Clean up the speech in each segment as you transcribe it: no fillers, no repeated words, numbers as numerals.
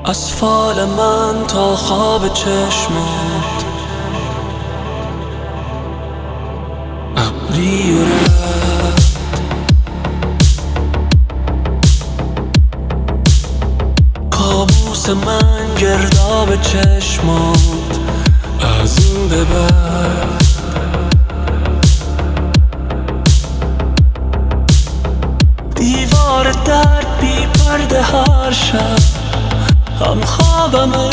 از فال من تا خواب چشمت ابری و رفت. کابوس من گرداب چشمات از این به بعد. دیوار درد بی پرده هر شب هم خوابمه.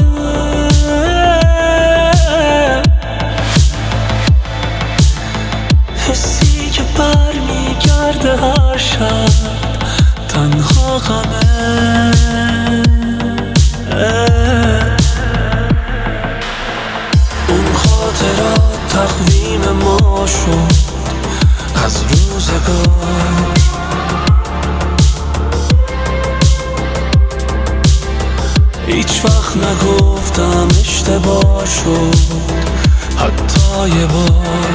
حسی که بر میگرده هر شب تنها غمه. اون خاطرات تقویم ما شد از روزگار. هیچ وقت نگفتم اشتباه شد حتی یه بار.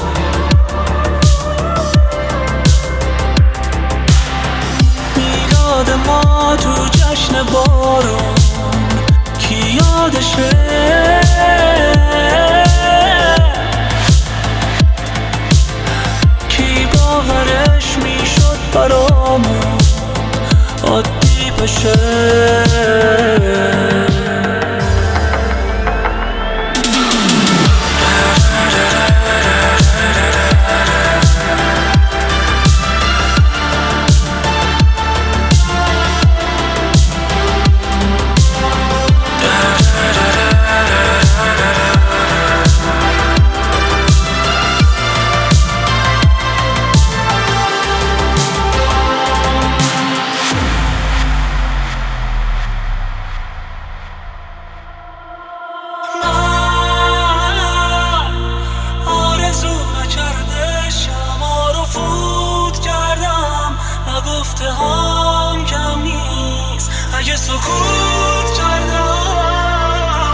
میلاد ما تو جشن بارون کی یادشه؟ کی باورش میشد برامون عادی بشه؟ گفته هم کم نیست اگه سکوت کردم.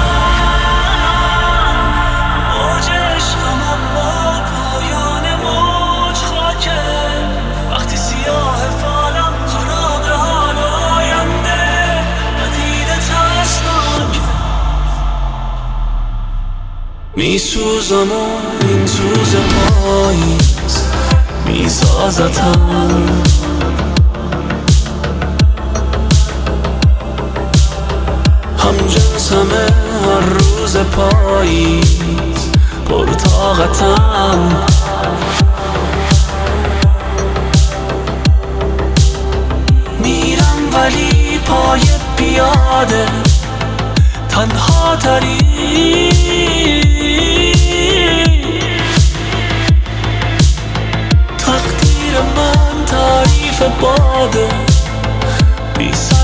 من موج عشقم اما پایان موج خاکه. وقتی سیاه فالم خراب حال آینده ندیده ترسناک میسوزم و این سوز پاییز میسازتم. هم جنسمه هر روز پاییز پرطاقتم. میرم ولی پای پیاده تنها تری. تقدیر من تعریف باده بی